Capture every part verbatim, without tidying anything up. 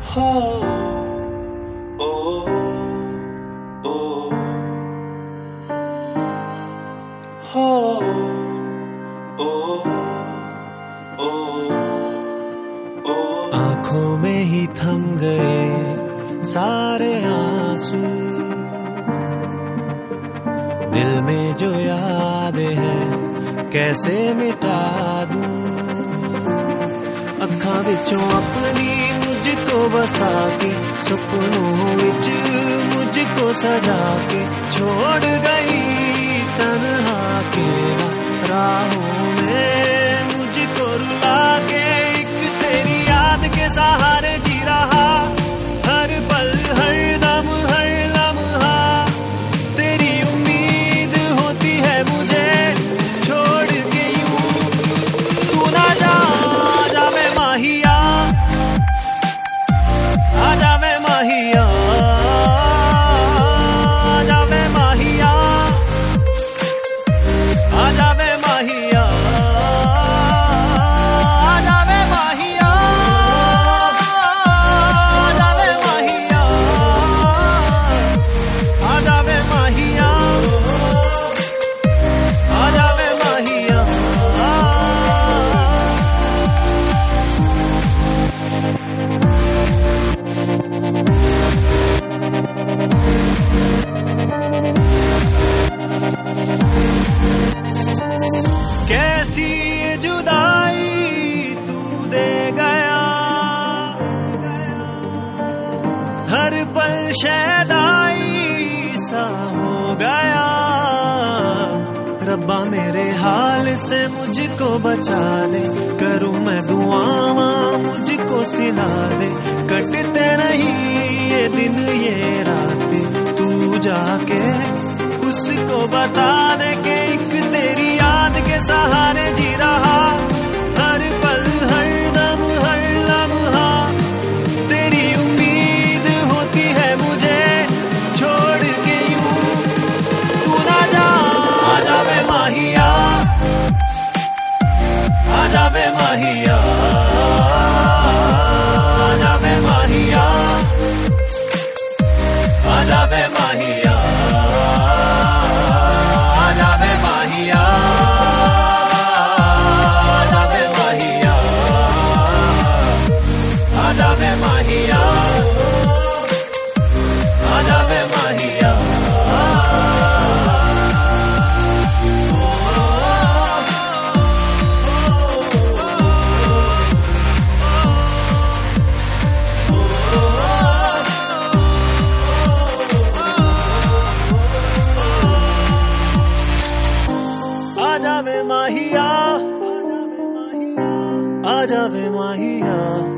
हो ओ ओ हो ओ ओ ओ आँखों में ही थम गए सारे आंसू, दिल में जो याद है कैसे मिटा दूं। अखां विचों अपनी मुझको बसा के, सपनों विच मुझको सजा के छोड़ गई तन्हा अकेला राहों में मुझको रुला के। एक तेरी याद के सहारे जी रहा हर पल हर दम हर लम्हा, तेरी उम्मीद होती है मुझे छोड़ के यूं तू ना जा। जावे माहिया आ जावे माहिया, जावे माहिया आ जावे माहिया, आ जावे माहिया, आ जावे माहिया, आ जावे माहिया, आ जावे माहिया। कैसी ये जुदाई तू दे गया, हर पल शैदाई सा हो गया। रब्बा मेरे हाल से मुझको बचा दे, करूं मैं दुआवां मुझको सिला दे। कटते नहीं ये दिन ये रातें, तू जाके उसको बता दे कि एक तेरी याद के सहारे जी रहा हर पल हर दम हर लम्हा, तेरी उम्मीद होती है मुझे छोड़ के यूं तू ना जा। आ जावे माहिया, आ जावे माहिया, आ जावे माहिया, आ जावे माहिया, आ जावे माहिया, आ जावे माहिया, आ जावे माहिया, आ जावे माहिया। आ जावे माहिया, आ जावे माहिया,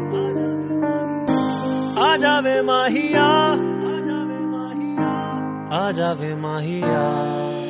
आ जावे माहिया, आ जावे माहिया।